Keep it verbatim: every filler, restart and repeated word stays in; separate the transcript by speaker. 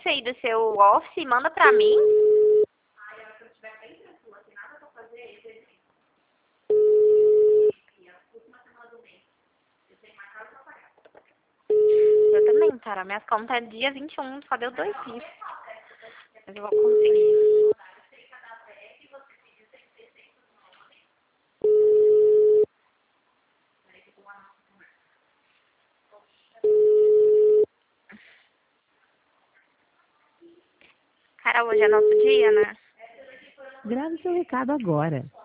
Speaker 1: print aí do seu office e manda pra mim. Eu também, cara. Minhas contas é dia vinte e um, só deu dois dias. Mas eu vou conseguir. Cara, hoje é nosso dia, né?
Speaker 2: Grave seu recado agora.